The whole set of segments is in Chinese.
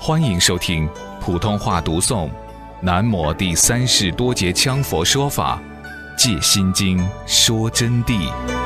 欢迎收听普通话读诵南摩第三世多杰羌佛说法戒心经说真谛。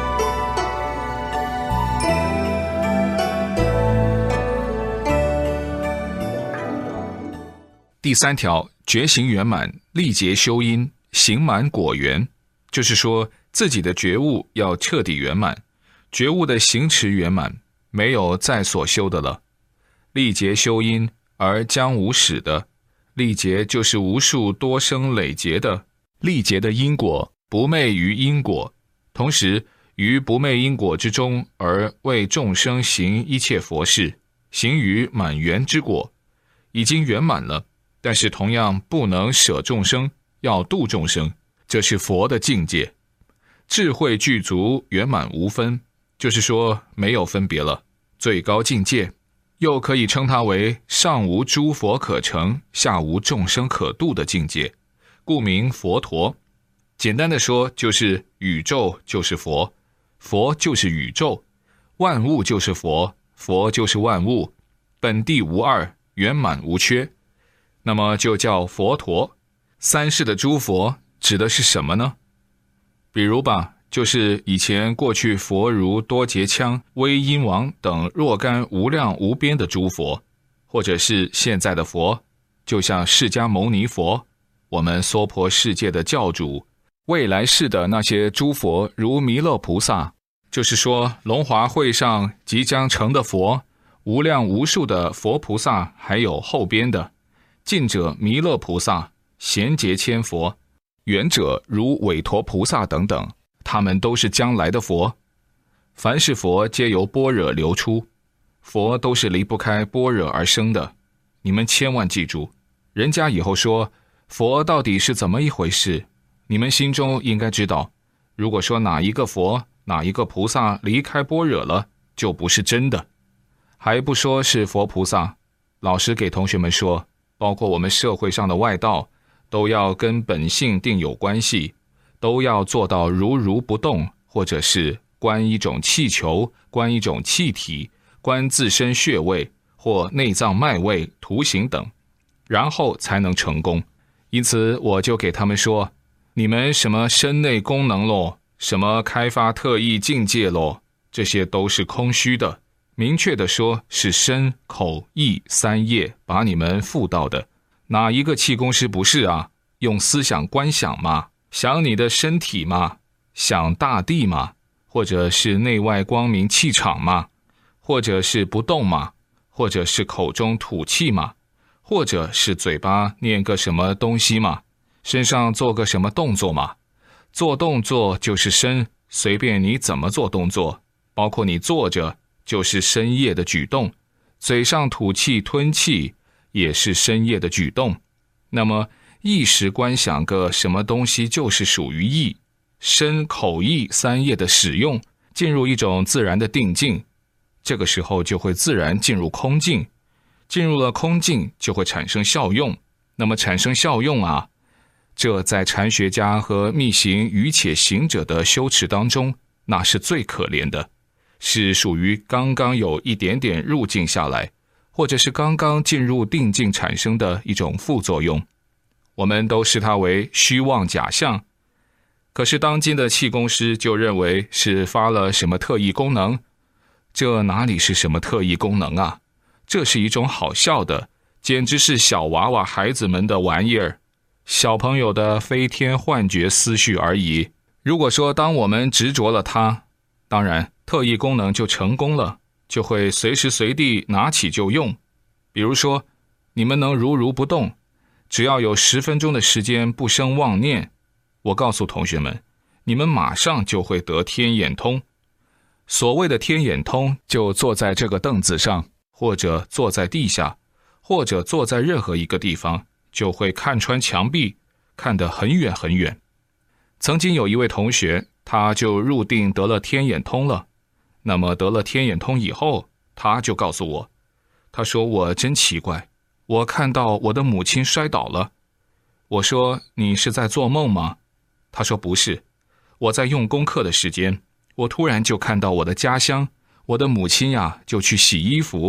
第3条，觉行圆满，历劫修因，行满果圆，就是说自己的觉悟要彻底圆满，觉悟的行持圆满，没有再所修的了。历劫修因而将无始的，历劫就是无数多生累劫的，历劫的因果不昧于因果，同时于不昧因果之中而为众生行一切佛事，行于满圆之果，已经圆满了，但是同样不能舍众生，要度众生，这是佛的境界。智慧具足，圆满无分，就是说没有分别了，最高境界。又可以称它为上无诸佛可成，下无众生可度的境界，故名佛陀。简单的说，就是宇宙就是佛，佛就是宇宙，万物就是佛，佛就是万物，本地无二，圆满无缺，那么就叫佛陀。三世的诸佛指的是什么呢？比如吧，就是以前过去佛如多杰羌、威音王等若干无量无边的诸佛，或者是现在的佛，就像释迦牟尼佛，我们娑婆世界的教主，未来世的那些诸佛如弥勒菩萨，就是说龙华会上即将成的佛，无量无数的佛菩萨，还有后边的近者弥勒菩萨、贤劫千佛，远者如韦陀菩萨等等，他们都是将来的佛。凡是佛皆由般若流出，佛都是离不开般若而生的。你们千万记住，人家以后说佛到底是怎么一回事，你们心中应该知道，如果说哪一个佛哪一个菩萨离开般若了，就不是真的。还不说是佛菩萨，老师给同学们说，包括我们社会上的外道，都要跟本性定有关系，都要做到如如不动，或者是观一种气球，观一种气体，观自身穴位或内脏脉位、图形等，然后才能成功。因此我就给他们说，你们什么身内功能咯，什么开发特异境界咯，这些都是空虚的。明确的说，是身口意三业把你们附到的。哪一个气功师不是啊？用思想观想嘛，想你的身体嘛，想大地嘛，或者是内外光明气场嘛，或者是不动嘛，或者是口中吐气嘛，或者是嘴巴念个什么东西嘛，身上做个什么动作嘛。做动作就是身，随便你怎么做动作，包括你坐着就是身业的举动，嘴上吐气吞气也是身业的举动。那么意识观想个什么东西就是属于意，身口意三业的使用，进入一种自然的定境，这个时候就会自然进入空境，进入了空境就会产生效用。那么产生效用啊，这在禅学家和密行愚且行者的修持当中，那是最可怜的，是属于刚刚有一点点入境下来，或者是刚刚进入定境产生的一种副作用，我们都视它为虚妄假象。可是当今的气功师就认为是发了什么特异功能，这哪里是什么特异功能啊？这是一种好笑的，简直是小娃娃孩子们的玩意儿，小朋友的飞天幻觉思绪而已。如果说当我们执着了它，当然特异功能就成功了，就会随时随地拿起就用。比如说你们能如如不动，只要有10分钟的时间不生妄念，我告诉同学们，你们马上就会得天眼通。所谓的天眼通，就坐在这个凳子上，或者坐在地下，或者坐在任何一个地方，就会看穿墙壁，看得很远很远。曾经有一位同学，他就入定得了天眼通了。那么得了天眼通以后，他就告诉我，他说我真奇怪，我看到我的母亲摔倒了。我说你是在做梦吗？他说不是，我在用功课的时间，我突然就看到我的家乡，我的母亲呀就去洗衣服，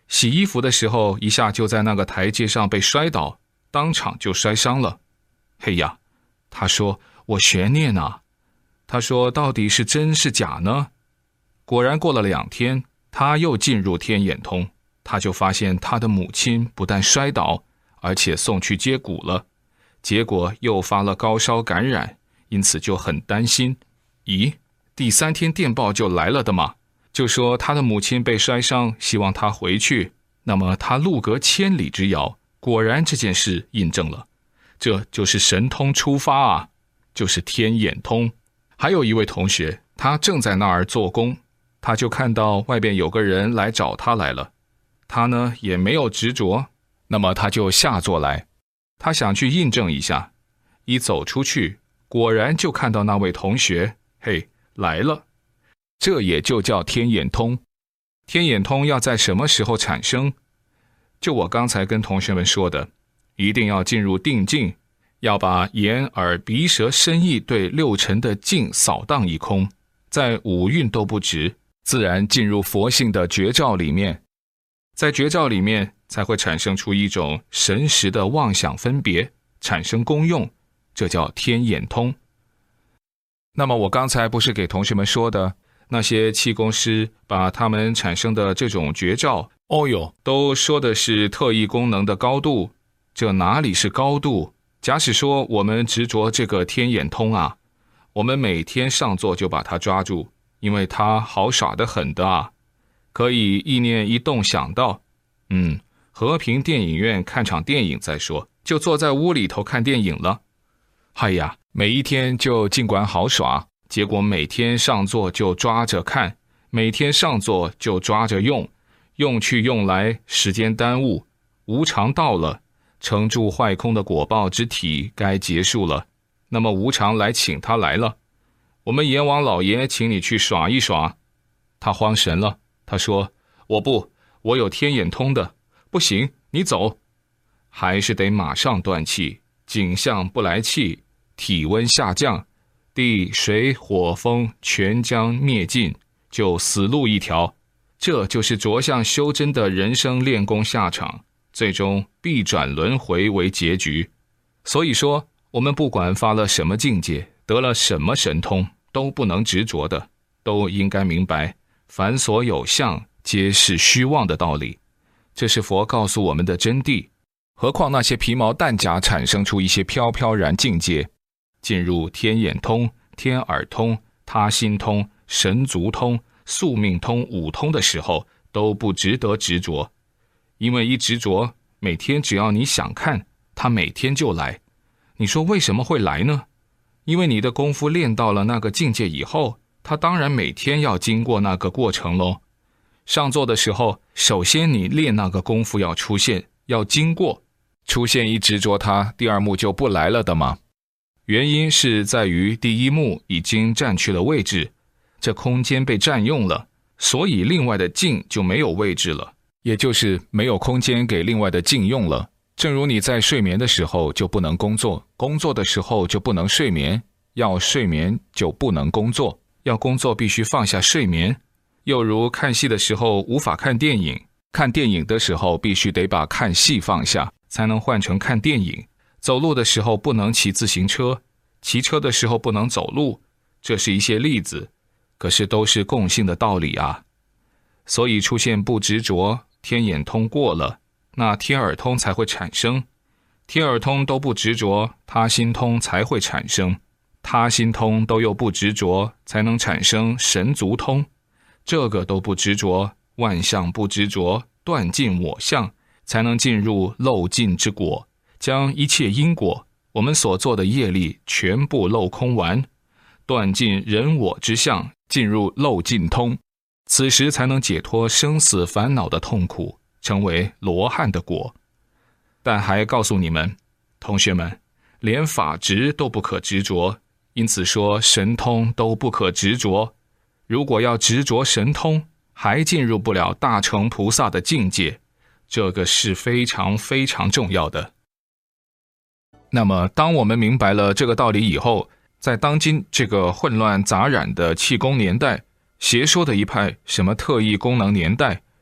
洗衣服的时候，一下就在那个台阶上被摔倒，当场就摔伤了。嘿呀，他说我悬念啊，他说到底是真是假呢？果然过了2天，他又进入天眼通，他就发现他的母亲不但摔倒，而且送去接骨了，结果又发了高烧感染，因此就很担心。咦，第3天电报就来了的嘛，就说他的母亲被摔伤，希望他回去。那么他路隔千里之遥，果然这件事印证了，这就是神通出发啊，就是天眼通。还有一位同学，他正在那儿做工，他就看到外边有个人来找他来了，他呢也没有执着，那么他就下座来，他想去印证一下，一走出去，果然就看到那位同学，嘿，来了。这也就叫天眼通。天眼通要在什么时候产生？就我刚才跟同学们说的，一定要进入定境，要把眼耳鼻舌身意对6尘的境扫荡一空，在5蕴都不执，自然进入佛性的觉照里面，在觉照里面才会产生出一种神识的妄想分别，产生功用，这叫天眼通。那么我刚才不是给同学们说的，那些气功师把他们产生的这种觉照，都说的是特异功能的高度，这哪里是高度？假使说我们执着这个天眼通啊，我们每天上座就把它抓住，因为它好耍得很的啊，可以意念一动想到，和平电影院看场电影再说，就坐在屋里头看电影了。哎呀，每一天就尽管好耍，结果每天上座就抓着看，每天上座就抓着用，用去用来，时间耽误，无常到了，成住坏空的果报之体该结束了，那么无常来请他来了，我们阎王老爷请你去耍一耍。他慌神了，他说我有天眼通的，不行，你走。还是得马上断气，景象不来气，体温下降，地水火风全将灭尽，就死路一条。这就是着相修真的人生练功下场，最终必转轮回为结局。所以说，我们不管发了什么境界，得了什么神通，都不能执着的，都应该明白凡所有相皆是虚妄的道理，这是佛告诉我们的真谛。何况那些皮毛弹甲产生出一些飘飘然境界，进入天眼通、天耳通、他心通、神足通、宿命通5通的时候，都不值得执着。因为一执着，每天只要你想看，它每天就来。你说为什么会来呢？因为你的功夫练到了那个境界以后，它当然每天要经过那个过程咯。上座的时候，首先你练那个功夫要出现，要经过，出现一执着它，第2幕就不来了的嘛。原因是在于第1幕已经占去了位置，这空间被占用了，所以另外的境就没有位置了，也就是没有空间给另外的境用了。正如你在睡眠的时候就不能工作，工作的时候就不能睡眠，要睡眠就不能工作，要工作必须放下睡眠。又如看戏的时候无法看电影，看电影的时候必须得把看戏放下，才能换成看电影。走路的时候不能骑自行车，骑车的时候不能走路，这是一些例子，可是都是共性的道理啊。所以出现不执着，天眼通过了，那天耳通才会产生，天耳通都不执着，他心通才会产生，他心通都又不执着，才能产生神足通，这个都不执着，万象不执着，断尽我相，才能进入漏尽之果，将一切因果，我们所做的业力全部漏空完，断尽人我之相，进入漏尽通，此时才能解脱生死烦恼的痛苦，成为罗汉的果。但还告诉你们，同学们，连法执都不可执着，因此说神通都不可执着。如果要执着神通，还进入不了大乘菩萨的境界，这个是非常非常重要的。那么当我们明白了这个道理以后，在当今这个混乱杂染的气功年代，邪说的一派什么特异功能年代，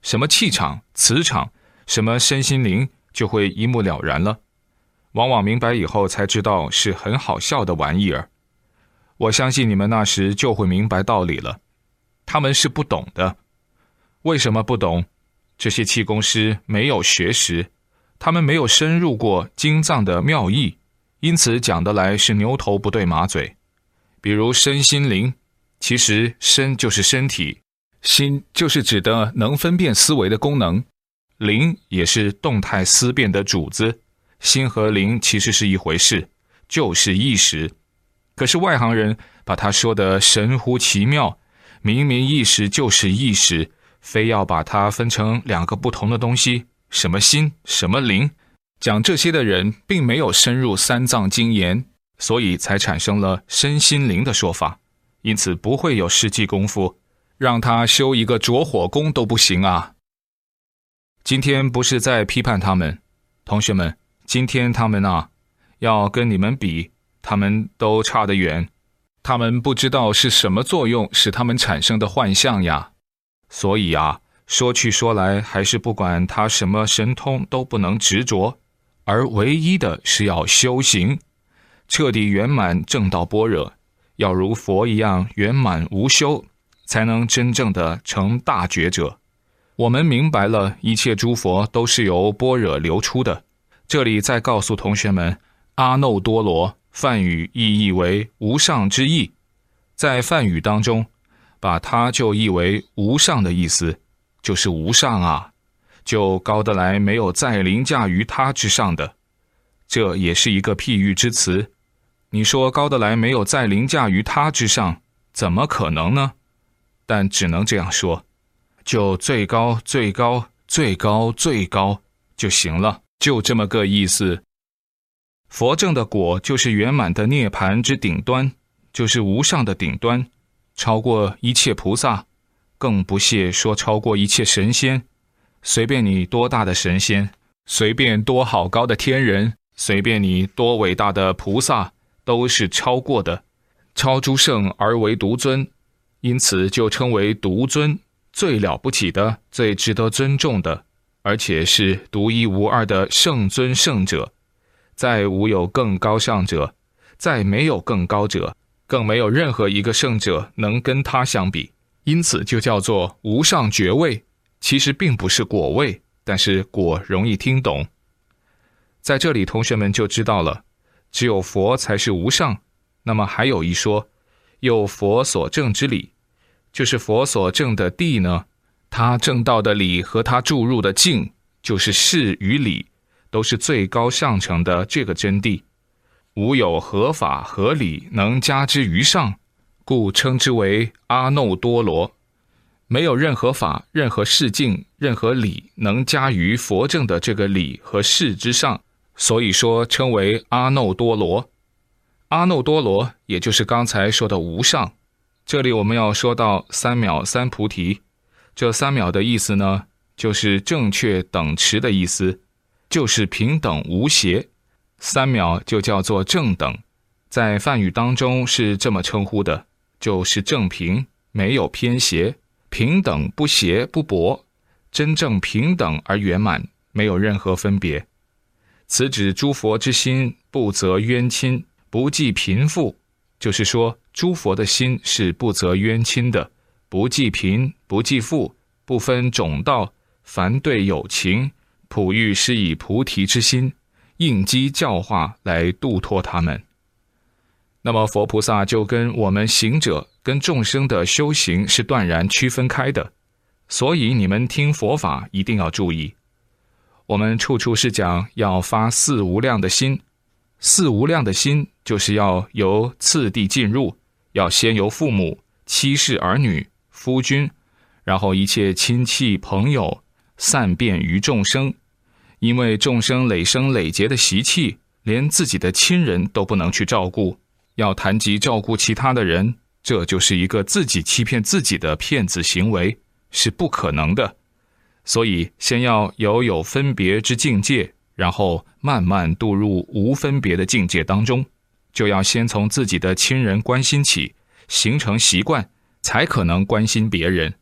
什么气场、磁场，什么身心灵，就会一目了然了。往往明白以后才知道是很好笑的玩意儿。我相信你们那时就会明白道理了。他们是不懂的。为什么不懂？这些气功师没有学识，他们没有深入过经藏的妙义，因此讲得来是牛头不对马嘴。比如身心灵，其实身就是身体，心就是指的能分辨思维的功能，灵也是动态思辨的主子。心和灵其实是一回事，就是意识。可是外行人把它说得神乎其妙，明明意识就是意识，非要把它分成两个不同的东西，什么心，什么灵。讲这些的人并没有深入三藏经研，所以才产生了身心灵的说法，因此不会有实际功夫，让他修一个着火功都不行啊。今天不是在批判他们，同学们，今天他们要跟你们比，他们都差得远。他们不知道是什么作用使他们产生的幻象呀。所以说去说来，还是不管他什么神通都不能执着，而唯一的是要修行，彻底圆满正道般若，要如佛一样圆满无休，才能真正的成大觉者。我们明白了一切诸佛都是由般若流出的。这里再告诉同学们，阿耨多罗梵语意译为无上之意，在梵语当中把它就译为无上的意思，就是无上就高得来没有再凌驾于他之上的。这也是一个譬喻之词。你说高得来没有再凌驾于他之上，怎么可能呢？但只能这样说，就最高最高最高最高就行了，就这么个意思。佛正的果就是圆满的涅槃之顶端，就是无上的顶端，超过一切菩萨，更不屑说超过一切神仙。随便你多大的神仙，随便多好高的天人，随便你多伟大的菩萨，都是超过的，超诸圣而为独尊，因此就称为独尊，最了不起的，最值得尊重的，而且是独一无二的圣尊圣者。再无有更高上者，再没有更高者，更没有任何一个圣者能跟他相比，因此就叫做无上觉位。其实并不是果位，但是果容易听懂。在这里同学们就知道了，只有佛才是无上。那么还有一说，有佛所证之理，就是佛所证的谛呢，他证道的理和他注入的境，就是事与理，都是最高上乘的这个真谛。无有合法合理能加之于上，故称之为阿耨多罗。没有任何法、任何事境、任何理能加于佛证的这个理和事之上，所以说称为阿耨多罗。阿耨多罗也就是刚才说的无上。这里我们要说到三藐三菩提，这三藐的意思呢，就是正确等持的意思，就是平等无邪。三藐就叫做正等，在梵语当中是这么称呼的，就是正平，没有偏邪，平等不邪不薄，真正平等而圆满，没有任何分别。此指诸佛之心不择冤亲，不计贫富，就是说诸佛的心是不择冤亲的，不计贫不计富，不分种道，凡对有情，普欲施以菩提之心，应机教化来度脱他们。那么佛菩萨就跟我们行者跟众生的修行是断然区分开的，所以你们听佛法一定要注意。我们处处是讲要发四无量的心，四无量的心就是要由次第进入，要先由父母、妻室儿女、夫君，然后一切亲戚朋友，散遍于众生。因为众生累生累劫的习气，连自己的亲人都不能去照顾，要谈及照顾其他的人，这就是一个自己欺骗自己的骗子行为，是不可能的。所以先要有分别之境界，然后慢慢渡入无分别的境界当中，就要先从自己的亲人关心起，形成习惯，才可能关心别人。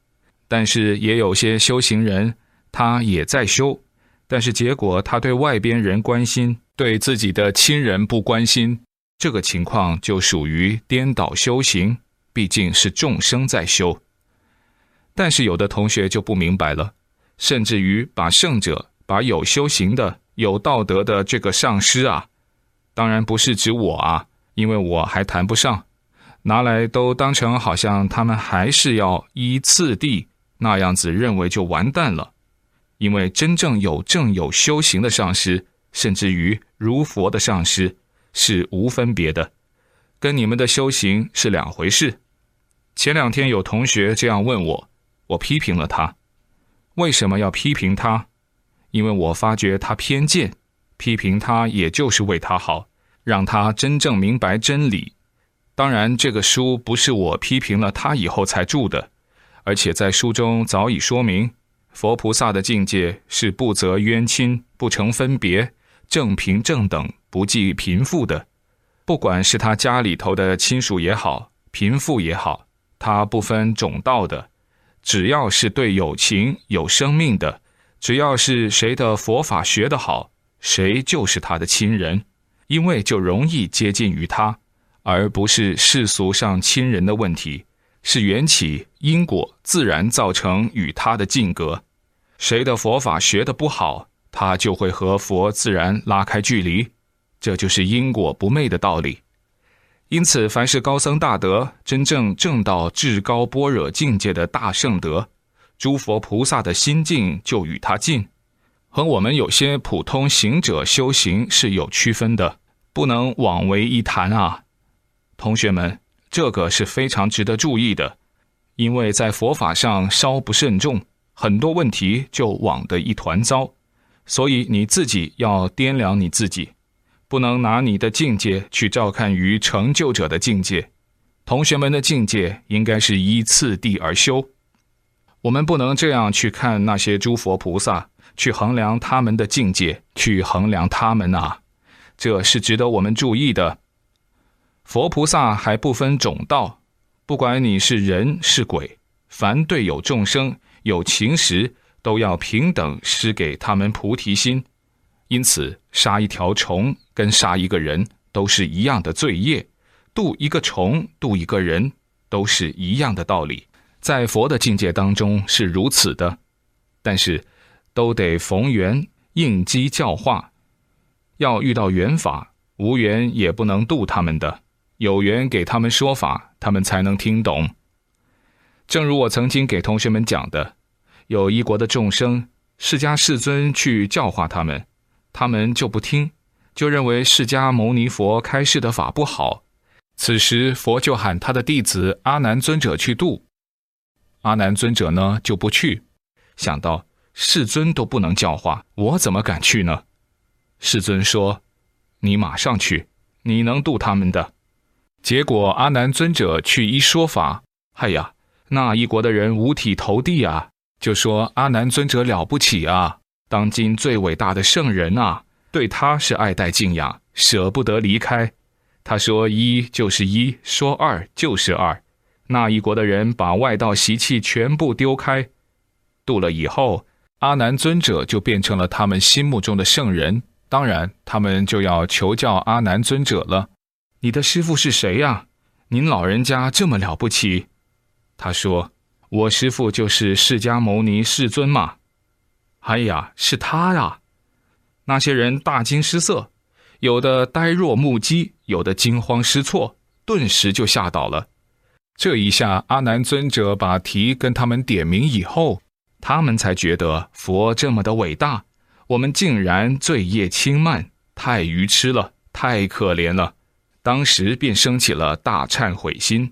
但是也有些修行人，他也在修，但是结果他对外边人关心，对自己的亲人不关心，这个情况就属于颠倒修行，毕竟是众生在修。但是有的同学就不明白了，甚至于把圣者，把有修行的、有道德的这个上师啊，当然不是指我啊，因为我还谈不上，拿来都当成好像他们还是要依次第那样子认为就完蛋了。因为真正有正有修行的上师，甚至于如佛的上师，是无分别的，跟你们的修行是两回事。前2天有同学这样问我，我批评了他。为什么要批评他？因为我发觉他偏见，批评他也就是为他好，让他真正明白真理。当然这个书不是我批评了他以后才注的，而且在书中早已说明，佛菩萨的境界是不择冤亲，不成分别，正平正等，不计贫富的。不管是他家里头的亲属也好，贫富也好，他不分种道的，只要是对有情有生命的，只要是谁的佛法学得好，谁就是他的亲人，因为就容易接近于他，而不是世俗上亲人的问题，是缘起因果自然造成与他的近隔。谁的佛法学得不好，他就会和佛自然拉开距离，这就是因果不昧的道理。因此凡是高僧大德，真正证到至高般若境界的大圣德，诸佛菩萨的心境就与他近，和我们有些普通行者修行是有区分的，不能枉为一谈啊。同学们，这个是非常值得注意的，因为在佛法上稍不慎重，很多问题就枉得一团糟，所以你自己要掂量你自己，不能拿你的境界去照看于成就者的境界。同学们的境界应该是依次第而修，我们不能这样去看那些诸佛菩萨，去衡量他们的境界，去衡量他们啊，这是值得我们注意的。佛菩萨还不分种道，不管你是人是鬼，凡对有众生有情时，都要平等施给他们菩提心。因此杀一条虫跟杀一个人都是一样的罪业，度一个虫度一个人都是一样的道理，在佛的境界当中是如此的。但是都得逢缘应机教化，要遇到缘法，无缘也不能度他们的，有缘给他们说法，他们才能听懂。正如我曾经给同学们讲的，有一国的众生，释迦世尊去教化他们，他们就不听，就认为释迦牟尼佛开示的法不好。此时佛就喊他的弟子阿难尊者去度，阿难尊者呢就不去，想到世尊都不能教化，我怎么敢去呢？世尊说，你马上去，你能度他们的。结果阿难尊者去一说法，哎呀，那一国的人五体投地啊，就说阿难尊者了不起啊，当今最伟大的圣人啊，对他是爱戴敬仰，舍不得离开。他说一就是一，说二就是二。那一国的人把外道习气全部丢开，度了以后，阿难尊者就变成了他们心目中的圣人。当然他们就要求教阿难尊者了，你的师父是谁呀？您老人家这么了不起？他说，我师父就是释迦牟尼世尊嘛。哎呀，是他呀！那些人大惊失色，有的呆若木鸡，有的惊慌失措，顿时就吓倒了。这一下阿难尊者把题跟他们点明以后，他们才觉得佛这么的伟大，我们竟然罪业轻慢，太愚痴了，太可怜了。当时便升起了大忏悔心。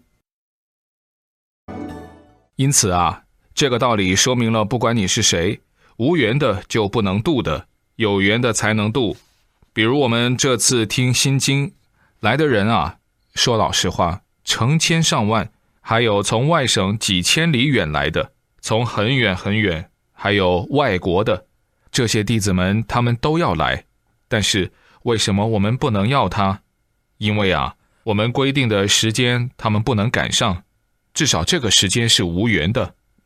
因此啊，这个道理说明了，不管你是谁，无缘的就不能度的，有缘的才能度。比如我们这次听心经来的人啊，说老实话，成千上万，还有从外省几千里远来的，从很远很远，还有外国的，这些弟子们他们都要来。但是为什么我们不能要他？因为啊，我们规定的时间他们不能赶上，至少这个时间是无缘的。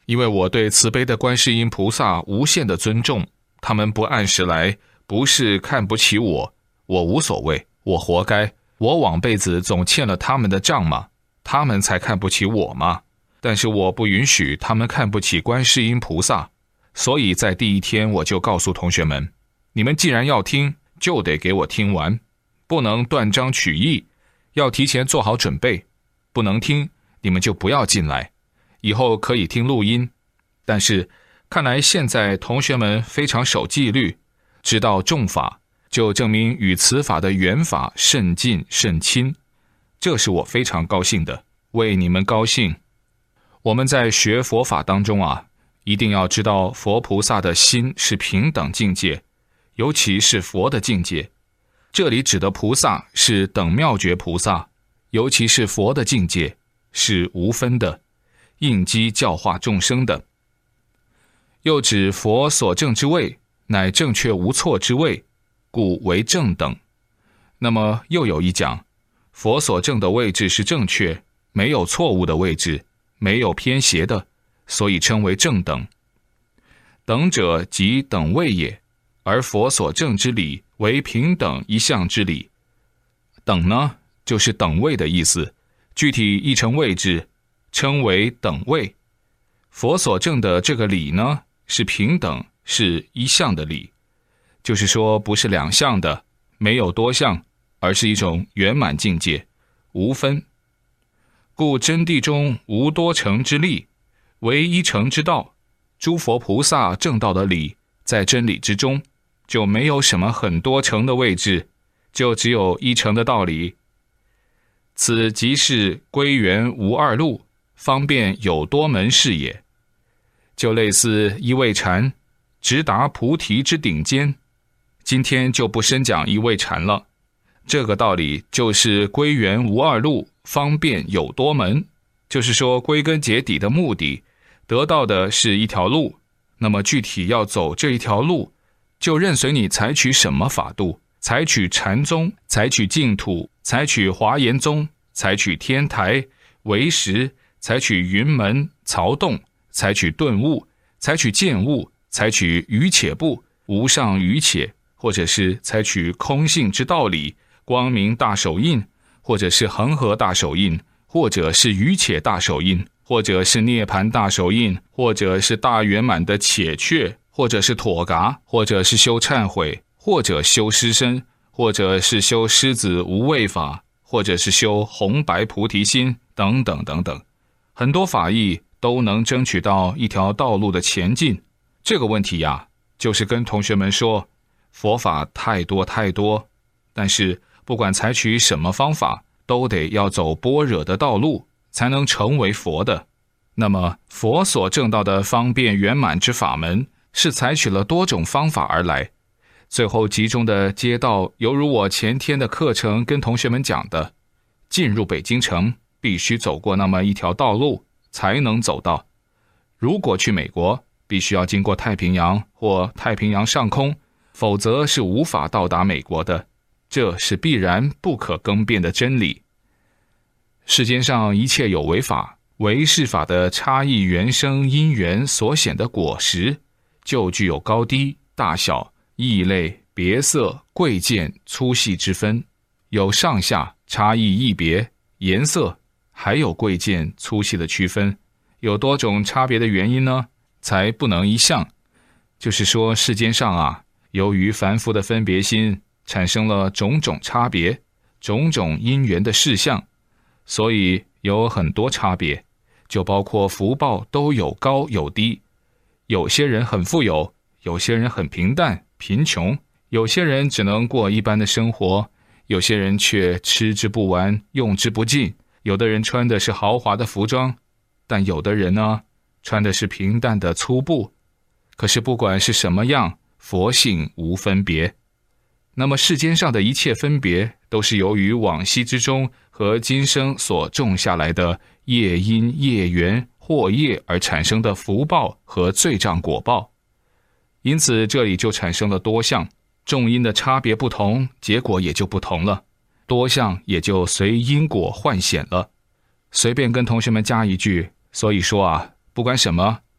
因为我对慈悲的观世音菩萨无限的尊重，他们不按时来，不是看不起我，我无所谓，我活该，我往辈子总欠了他们的账嘛，他们才看不起我嘛。但是我不允许他们看不起观世音菩萨，所以在第一天我就告诉同学们，你们既然要听，就得给我听完，不能断章取义，要提前做好准备，不能听，你们就不要进来，以后可以听录音。但是看来现在同学们非常守纪律，知道重法，就证明与此法的缘法甚近甚亲，这是我非常高兴的，为你们高兴。我们在学佛法当中啊，一定要知道佛菩萨的心是平等境界，尤其是佛的境界。这里指的菩萨是等妙觉菩萨，尤其是佛的境界是无分的，应机教化众生的。又指佛所证之位，乃正确无错之位，故为正等。那么又有一讲，佛所证的位置是正确，没有错误的位置，没有偏斜的，所以称为正等。等者即等位也，而佛所证之理为平等一项之理。等呢，就是等位的意思，具体译成位置，称为等位。佛所证的这个理呢，是平等，是一项的理，就是说不是两项的，没有多项，而是一种圆满境界，无分。故真谛中无多成之理，唯一成之道。诸佛菩萨正道的理，在真理之中，就没有什么很多成的位置，就只有一成的道理。此即是归元无二路，方便有多门事也。就类似一味禅，直达菩提之顶尖。今天就不深讲一味禅了，这个道理就是归元无二路，方便有多门，就是说归根结底的目的，得到的是一条路，那么具体要走这一条路，就任随你采取什么法度，采取禅宗，采取净土，采取华严宗，采取天台、唯识，采取云门、曹洞，采取顿悟，采取见悟，采取余且不，无上余且，或者是采取空性之道理，光明大手印，或者是恒河大手印，或者是余且大手印，或者是涅盘大手印，或者是大圆满的且却，或者是妥嘎，或者是修忏悔，或者修施身，或者是修狮子无畏法，或者是修红白菩提心，等等等等，很多法义都能争取到一条道路的前进。这个问题呀，就是跟同学们说，佛法太多太多，但是不管采取什么方法，都得要走般若的道路，才能成为佛的。那么佛所证道的方便圆满之法门，是采取了多种方法而来，最后集中的街道，犹如我前天的课程跟同学们讲的，进入北京城必须走过那么一条道路才能走到。如果去美国，必须要经过太平洋或太平洋上空，否则是无法到达美国的，这是必然不可更变的真理。世间上一切有为法，为事法的差异原生因缘所显的果实，就具有高低、大小、异类、别色、贵贱、粗细之分，有上下差异异别、颜色，还有贵贱粗细的区分，有多种差别的原因呢，才不能一项。就是说世间上啊，由于凡夫的分别心，产生了种种差别，种种因缘的事项，所以有很多差别，就包括福报都有高有低，有些人很富有，有些人很平淡贫穷，有些人只能过一般的生活，有些人却吃之不完用之不尽，有的人穿的是豪华的服装，但有的人呢，穿的是平淡的粗布。可是不管是什么样，佛性无分别。那么世间上的一切分别，都是由于往昔之中和今生所种下来的业因业缘祸业而产生的福报和罪障果报。因此这里就产生了多项，种因的差别不同，结果也就不同了，多项也就随因果幻显了。随便跟同学们加一句，所以说啊，不管什么，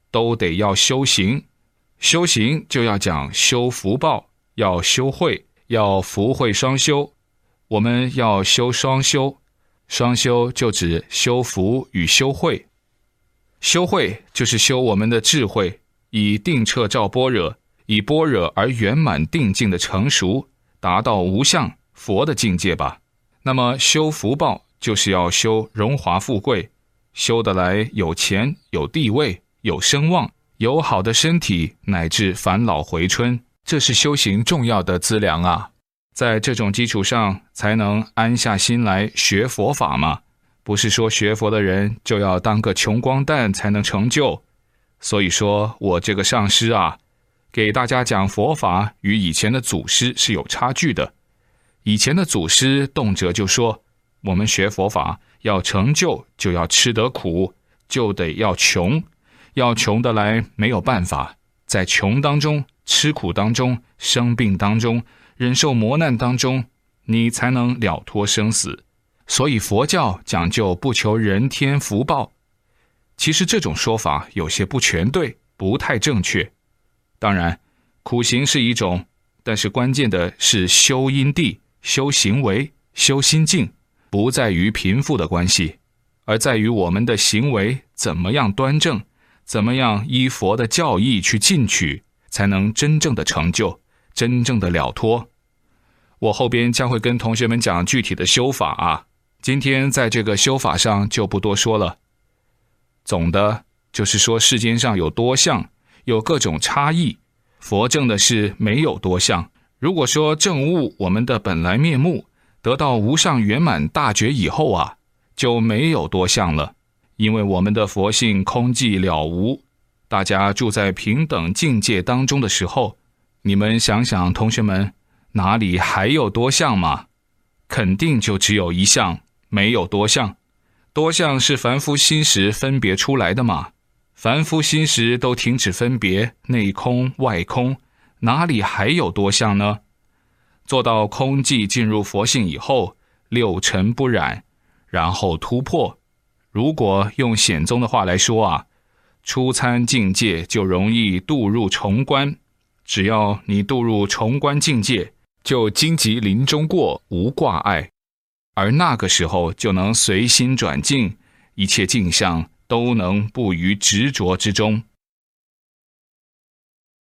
都得要修行。修行就要讲修福报，要修慧，要福慧双修。我们要修双修，双修就指修福与修慧。修慧就是修我们的智慧，以定彻照般若，以般若而圆满定境的成熟，达到无相佛的境界吧。那么修福报就是要修荣华富贵，修得来有钱有地位有声望，有好的身体，乃至返老回春，这是修行重要的资粮啊。在这种基础上才能安下心来学佛法嘛，不是说学佛的人就要当个穷光蛋才能成就。所以说我这个上师啊，给大家讲佛法与以前的祖师是有差距的。以前的祖师动辄就说，我们学佛法要成就就要吃得苦，就得要穷，要穷得来没有办法，在穷当中吃苦当中生病当中忍受磨难当中，你才能了脱生死。所以佛教讲究不求人天福报。其实这种说法有些不全对，不太正确。当然苦行是一种，但是关键的是修因地、修行为、修心境，不在于贫富的关系，而在于我们的行为怎么样端正，怎么样依佛的教义去进取，才能真正的成就，真正的了脱。我后边将会跟同学们讲具体的修法啊，今天在这个修法上就不多说了。总的就是说世间上有多相，有各种差异，佛证的是没有多相。如果说证悟我们的本来面目，得到无上圆满大觉以后啊，就没有多相了，因为我们的佛性空寂了无。大家住在平等境界当中的时候，你们想想同学们，哪里还有多相吗？肯定就只有一相，没有多相。多相是凡夫心识分别出来的嘛，凡夫心识都停止分别，内空外空，哪里还有多相呢？做到空寂进入佛性以后，六尘不染，然后突破。如果用显宗的话来说啊，初参境界就容易渡入重关，只要你渡入重关境界，就荆棘林中过，无挂碍。而那个时候就能随心转境，一切境象都能不于执着之中。